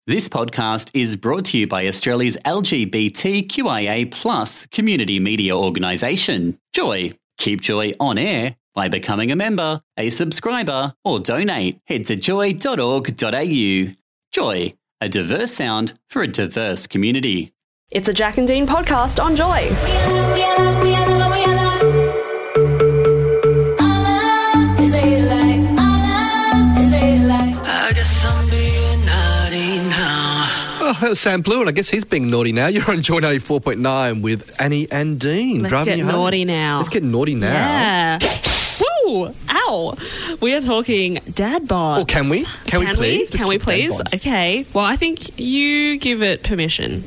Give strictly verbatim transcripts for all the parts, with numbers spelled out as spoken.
This podcast is brought to you by Australia's L G B T Q I A plus community media organisation, Joy. Keep Joy on air by becoming a member, a subscriber, or donate. Head to joy dot org dot a u. Joy, a diverse sound for a diverse community. It's a Jack and Dean podcast on Joy. Oh, that was Sam Blue, and I guess he's being naughty now. You're on Joy ninety-four point nine with Annie and Dean. Let's driving get you home. naughty now. Let's get naughty now. Yeah. Woo! Ow! We are talking dad bod. Or can we? Can, Can we please? Can Let's we talk dad please? bods. Okay. Well, I think you give it permission.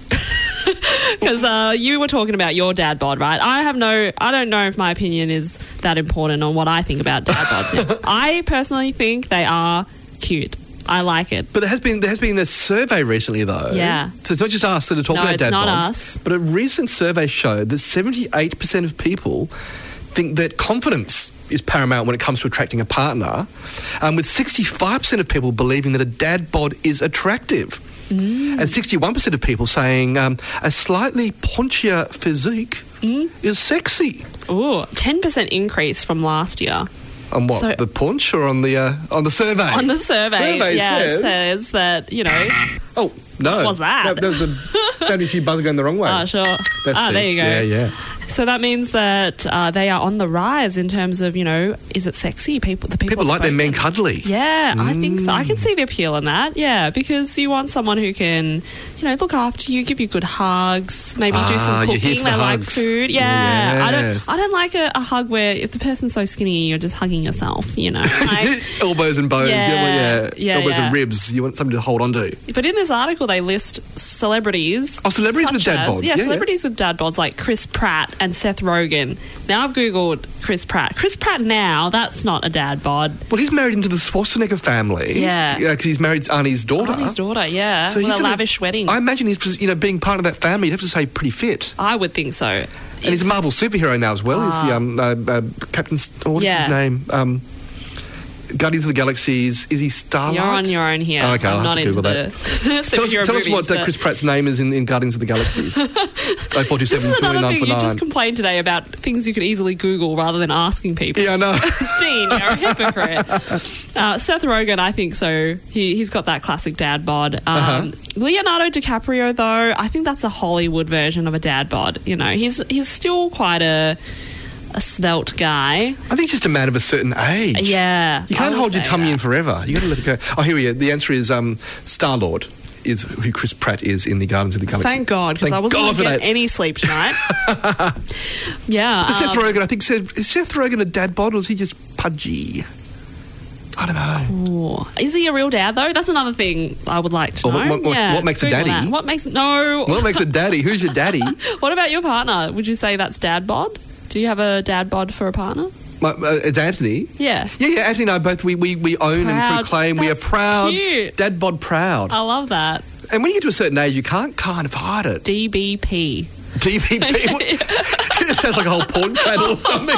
Because uh, you were talking about your dad bod, right? I have no, I don't know if my opinion is that important on what I think about dad bods. I personally think they are cute. I like it. But there has been there has been a survey recently, though. Yeah. So it's not just us that are talking No, about it's dad not bods. us. But a recent survey showed that seventy-eight percent of people think that confidence is paramount when it comes to attracting a partner, um, with sixty-five percent of people believing that a dad bod is attractive. Mm. And sixty-one percent of people saying um, a slightly paunchier physique mm. is sexy. Ooh, ten percent increase from last year. On what, So- the paunch or on the uh, on the survey? On the survey, Survey yeah, says, it says that, you know... oh, no. What was that? No, there was a, that'd be a few buzzers going the wrong way. Oh, sure. That's ah, the- there you go. Yeah, yeah. So that means that uh, they are on the rise in terms of, you know, is it sexy? People, the people, People like their spoken. men cuddly. Yeah, I think so. I can see the appeal in that. Yeah, because you want someone who can, you know, look after you, give you good hugs, maybe do Ah, some you're here cooking. for They the like hugs. food. Yeah, I Yes. don't. I don't like a, a hug where if the person's so skinny, you're just hugging yourself. You know, like, Elbows and bones. Yeah, Yeah, well, yeah. yeah, Elbows yeah. and ribs. You want something to hold on to. But in this article, they list celebrities. Oh, celebrities with such dad as- bods. Yeah, Yeah, yeah. celebrities with dad bods like Chris Pratt and Seth Rogen. Now I've Googled Chris Pratt. Chris Pratt now, that's not a dad bod. Well, he's married into the Schwarzenegger family. Yeah. because he's married to Arnie's daughter. Arnie's daughter, yeah. So with he's a gonna- lavish wedding. I imagine he's, you know, being part of that family, you'd have to say pretty fit. I would think so. And he's a Marvel superhero now as well. He's the um, uh, uh, Captain... Oh, what is Yeah. his name? Um, Guardians of the Galaxies. Is he Starlight? You're on your own here. Oh, okay, I'll I'm have not to into Google the Tell us, superhero tell us movies, what uh, but- Chris Pratt's name is in, in Guardians of the Galaxies. oh four two This seven is two another nine thing four you nine. just complained today about things you could easily Google rather than asking people. Yeah, I know. Dean, you're a hypocrite. Uh, Seth Rogen, I think so. He, he's got that classic dad bod. Um, Uh-huh. Leonardo DiCaprio, though, I think that's a Hollywood version of a dad bod. You know, he's he's still quite a a svelte guy. I think he's just a man of a certain age. Yeah, You I can't would hold your say tummy that. in forever. You got to let it go. Oh, here we go. The answer is um, Star-Lord is who Chris Pratt is in the Guardians of the Galaxy. Thank God, because Thank I wasn't God going for to get that. any sleep tonight. yeah. But Seth um, Rogen, I think, said, is Seth Rogen a dad bod or is he just pudgy? I don't know. Ooh. Is he a real dad, though? That's another thing I would like to Or know. what- what- what- yeah, what makes a Google daddy? that. What makes... No. What makes a daddy? Who's your daddy? What about your partner? Would you say that's dad bod? Do you have a dad bod for a partner? My, uh, it's Anthony. Yeah. Yeah, yeah. Anthony and I both, we, we, we own Proud. and proclaim we are That's proud. cute. Dad bod proud. I love that. And when you get to a certain age, you can't kind of hide it. D B P. D V P. It sounds like a whole porn channel or something.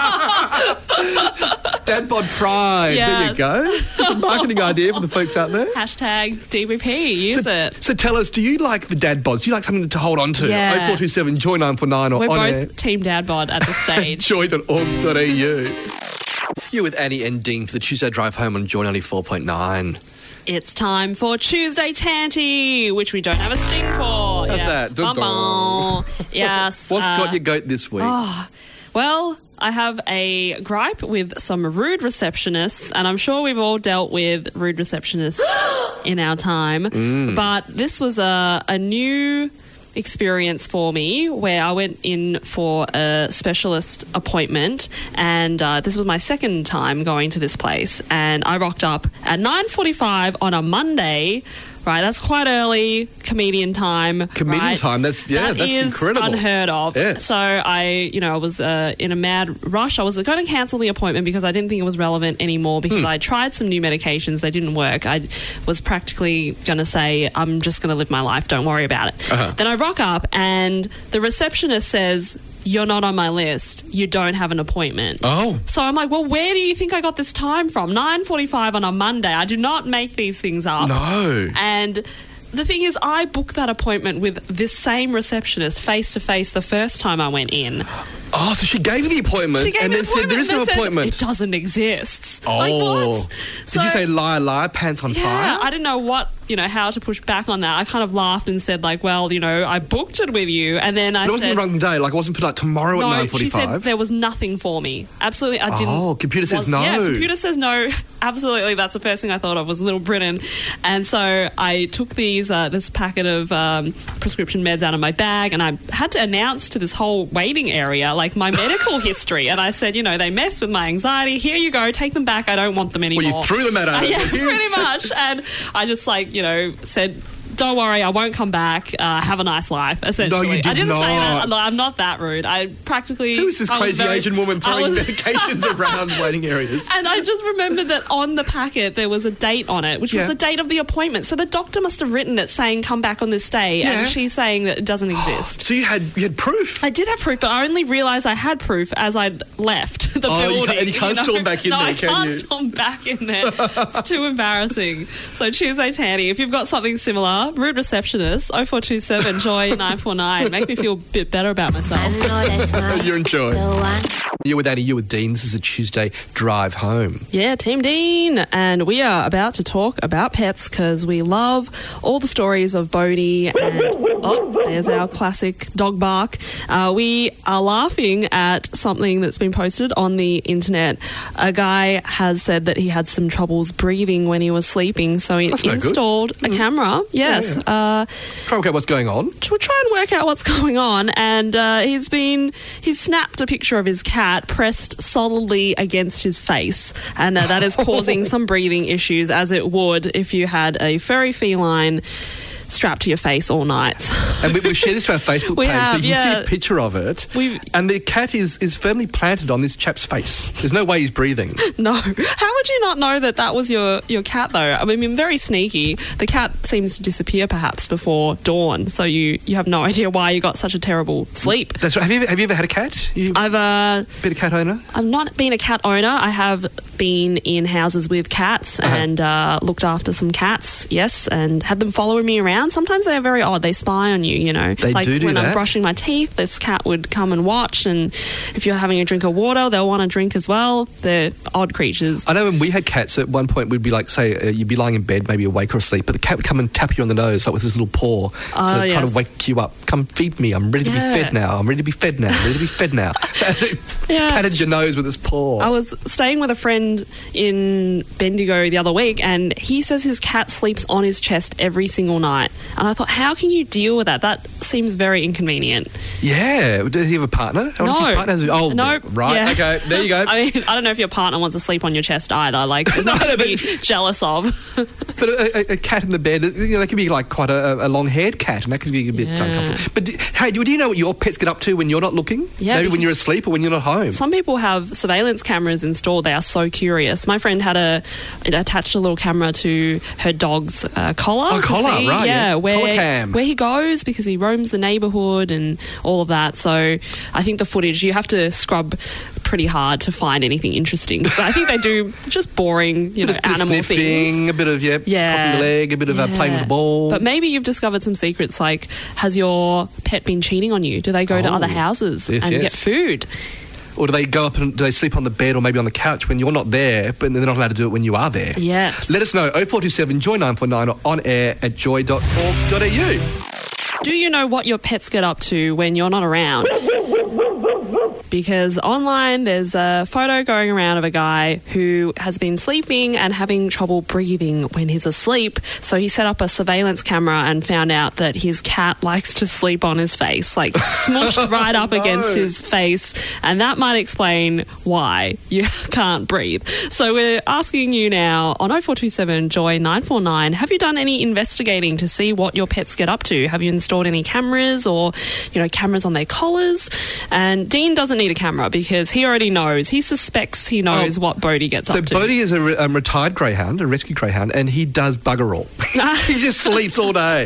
Dad bod pride. There you Yes. go. It's a marketing idea for the folks out there. Hashtag D B P. Use So, it. so tell us, do you like the dad bods? Do you like something to hold on to? Yeah. oh four two seven joy nine four nine or We're on both air. team dad bod at this stage. joy dot org dot a u. You're with Annie and Dean for the Tuesday drive home on Joy ninety-four point nine. It's time for Tuesday Tanty, which we don't have a sting for. How's yeah. that? Dun, dun. Bum, bum. Yes. What's uh, got your goat this week? Well, I have a gripe with some rude receptionists, and I'm sure we've all dealt with rude receptionists in our time. Mm. But this was a, a new experience for me where I went in for a specialist appointment, and uh, this was my second time going to this place, and I rocked up at nine forty-five on a Monday. Right, that's quite early comedian time. Comedian right? time, that's- yeah, That that's is incredible. unheard of. Yes. So I, you know, I was uh, in a mad rush. I was going to cancel the appointment because I didn't think it was relevant anymore because Hmm. I tried some new medications. They didn't work. I was practically going to say, I'm just going to live my life. Don't worry about it. Uh-huh. Then I rock up and the receptionist says, you're not on my list. You don't have an appointment. Oh. So I'm like, well, where do you think I got this time from? nine forty-five on a Monday. I do not make these things up. No. And the thing is, I booked that appointment with this same receptionist face-to-face the first time I went in. Oh, so she gave you the appointment She gave and me then the said there is no and said, appointment. It doesn't exist. Oh. Like, what? Did So- you say liar, liar, pants on Yeah, fire? I didn't know what, you know, how to push back on that. I kind of laughed and said, like, well, you know, I booked it with you. And then I It wasn't said... the wrong day. Like, it wasn't for like tomorrow no, at nine she said forty-five. there was nothing for me. Absolutely, I didn't... Oh, computer says was- no. Yeah, computer says no. Absolutely, that's the first thing I thought of was Little Britain. And so I took these uh, this packet of um, prescription meds out of my bag, and I had to announce to this whole waiting area, like, my medical history. And I said, you know, they mess with my anxiety. Here you go, take them back. I don't want them anymore. Well, you threw them at her. Uh, yeah, pretty much. And I just, like, you know, said... Don't worry, I won't come back. Uh, have a nice life, essentially. No, you did I didn't not. say that. I'm not, I'm not that rude. I practically... Who is this I was crazy very- Asian woman I throwing was- medications around waiting areas? And I just remembered that on the packet there was a date on it, which Yeah. was the date of the appointment. So the doctor must have written it saying, come back on this day, Yeah. and she's saying that it doesn't exist. So you had you had proof. I did have proof, but I only realised I had proof as I'd left the Oh, you building. can't- and you can't know? storm back in no, there, I can can't you? storm back in there. It's too embarrassing. So Tuesday Tanny, if you've got something similar, rude receptionist, oh four two seven, joy nine four nine. Make me feel a bit better about myself. You're enjoying. You're with Annie, you're with Dean. This is a Tuesday drive home. Yeah, Team Dean, and we are about to talk about pets because we love all the stories of Bodhi and oh, there's our classic dog bark. Uh, we are laughing at something that's been posted on the internet. A guy has said that he had some troubles breathing when he was sleeping, so he That's no good. installed a camera. Yes, Yeah, Uh, Try and work out what's going on. to try and work out what's going on, and uh, he's been he's snapped a picture of his cat pressed solidly against his face, and uh, that is causing some breathing issues, as it would if you had a furry feline strapped to your face all night. And we, we've shared this to our Facebook We page, so have, you can see yeah. a picture of it. We've- And the cat is, is firmly planted on this chap's face. There's no way he's breathing. No, how would you not know that that was your your cat though? I mean, very sneaky. The cat seems to disappear perhaps before dawn, so you you have no idea why you got such a terrible sleep. That's right. Have you ever, have you ever had a cat? You I've uh, been a cat owner? I've not been a cat owner. I have been in houses with cats Uh-huh. and uh, looked after some cats, yes, and had them following me around. Sometimes they are very odd. They spy on you, you know. They like do do when that. I'm brushing my teeth, this cat would come and watch, and if you're having a drink of water, they'll want to drink as well. They're odd creatures. I know when we had cats, at one point we'd be like, say, uh, you'd be lying in bed, maybe awake or asleep, but the cat would come and tap you on the nose, like with his little paw, Oh, so trying yes. to wake you up. Come feed me. I'm ready to Yeah. be fed now. I'm ready to be fed now. I'm ready to be fed now. As it Yeah. patted your nose with its paw. I was staying with a friend in Bendigo the other week, and he says his cat sleeps on his chest every single night. And I thought, how can you deal with that? That seems very inconvenient. Yeah. Does he have a partner? I wonder No. if his partner has a- oh, No. right. Yeah. Okay. There you go. I mean, I don't know if your partner wants to sleep on your chest either. Like, there's No, nothing no, to be but- jealous of. But a, a, a cat in the bed, you know, that could be like quite a, a long-haired cat, and that could be a bit Yeah. uncomfortable. But do, hey, do you know what your pets get up to when you're not looking? Yeah, Maybe when because- you're asleep or when you're not home. Some people have surveillance cameras installed. They are so curious. My friend had a it attached a little camera to her dog's uh, collar. Oh, to collar, see, right, yeah. where Collar cam. where he goes because he roams the neighbourhood and all of that. So I think the footage you have to scrub pretty hard to find anything interesting. So I think they do just boring, you know, bit of, bit of animal sniffing, things. a bit of yeah, Yeah. popping the leg, a bit of uh, playing with the ball. But maybe you've discovered some secrets, like has your pet been cheating on you? Do they go to Oh. other houses Yes, and yes. get food? Or do they go up and do they sleep on the bed or maybe on the couch when you're not there, but they're not allowed to do it when you are there? Yes. Let us know. oh four two seven, joy nine four nine or on air at joy dot org dot a u. Do you know what your pets get up to when you're not around? Because online there's a photo going around of a guy who has been sleeping and having trouble breathing when he's asleep. So he set up a surveillance camera and found out that his cat likes to sleep on his face, like smushed right up no. against his face. And that might explain why you can't breathe. So we're asking you now on oh four two seven, joy nine four nine, have you done any investigating to see what your pets get up to? Have you installed any cameras or, you know, cameras on their collars? And Dean doesn't need a camera because he already knows. He suspects he knows Oh, what Bodhi gets So up to. Bodhi is a re- um, retired greyhound, a rescue greyhound, and he does bugger all. He just sleeps all day.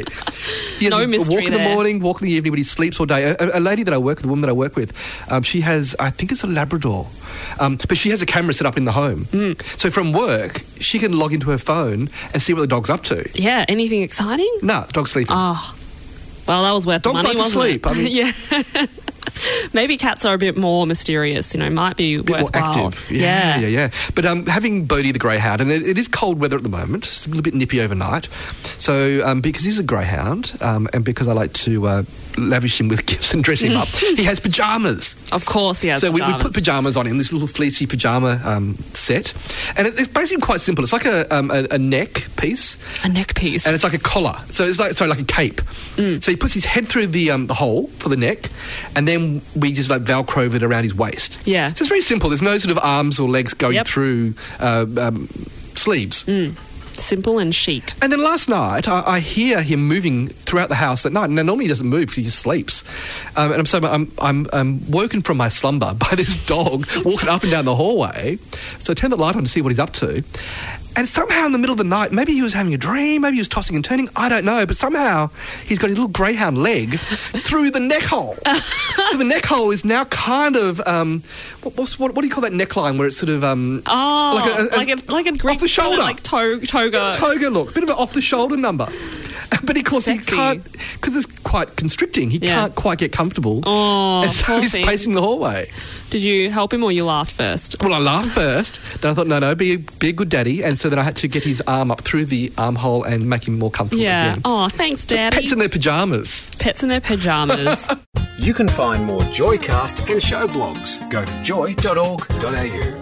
He has No a, a mystery walk in the there. morning, walk in the evening, but he sleeps all day. A, a lady that I work with, a woman that I work with, um, she has, I think it's a Labrador, um, but she has a camera set up in the home. Mm. So from work, she can log into her phone and see what the dog's up to. Yeah, anything exciting? Nah, dog's sleeping. Oh, well, that was worth Dogs the money, like to wasn't sleep. it? I mean- yeah. Maybe cats are a bit more mysterious, you know, might be A bit more worthwhile. active. Yeah, yeah, yeah. But um, having Bodhi the greyhound, and it, it is cold weather at the moment, it's a little bit nippy overnight. So um, because he's a greyhound, um, and because I like to uh, lavish him with gifts and dress him up, he has pyjamas. Of course he has So we, we pyjamas. put pyjamas on him, this little fleecy pyjama um, set. And it, it's basically quite simple. It's like a, um, a, a neck piece. a neck piece. And it's like a collar. So it's like, sorry, like a cape. Mm. So he puts his head through the, um, the hole for the neck, and then we just like Velcro it around his waist. Yeah. So it's very simple. There's no sort of arms or legs going Yep. through uh, um, sleeves. Mm. Simple and chic. And then last night, I, I hear him moving throughout the house at night. Now, normally he doesn't move because he just sleeps. Um, and I'm so I'm, I'm I'm woken from my slumber by this dog walking up and down the hallway. So I turn the light on to see what he's up to. And somehow in the middle of the night, maybe he was having a dream, maybe he was tossing and turning, I don't know, but somehow he's got his little greyhound leg through the neck hole. So the neck hole is now kind of, um, what, what's, what, what do you call that neckline where it's sort of... Um, Oh, like a, like a, like a Greek off the shoulder. like to- toga. toga look, bit of an off-the-shoulder number. But of course Sexy. he can't, because it's quite constricting, he Yeah. can't quite get comfortable. Oh, and so poor he's thing. pacing the hallway. Did you help him or you laughed first? Well, I laughed first, then I thought, no, no, be, be a good daddy, and so then I had to get his arm up through the armhole and make him more comfortable Yeah. again. Oh, thanks, Daddy. Pets in their pyjamas. Pets in their pyjamas. You can find more Joycast and show blogs. Go to joy dot org dot a u.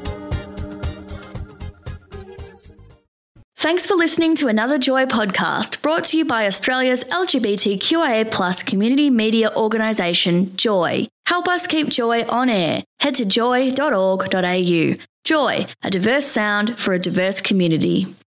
Thanks for listening to another Joy podcast brought to you by Australia's L G B T Q I A plus community media organisation, Joy. Help us keep Joy on air. Head to joy dot org dot a u. Joy, a diverse sound for a diverse community.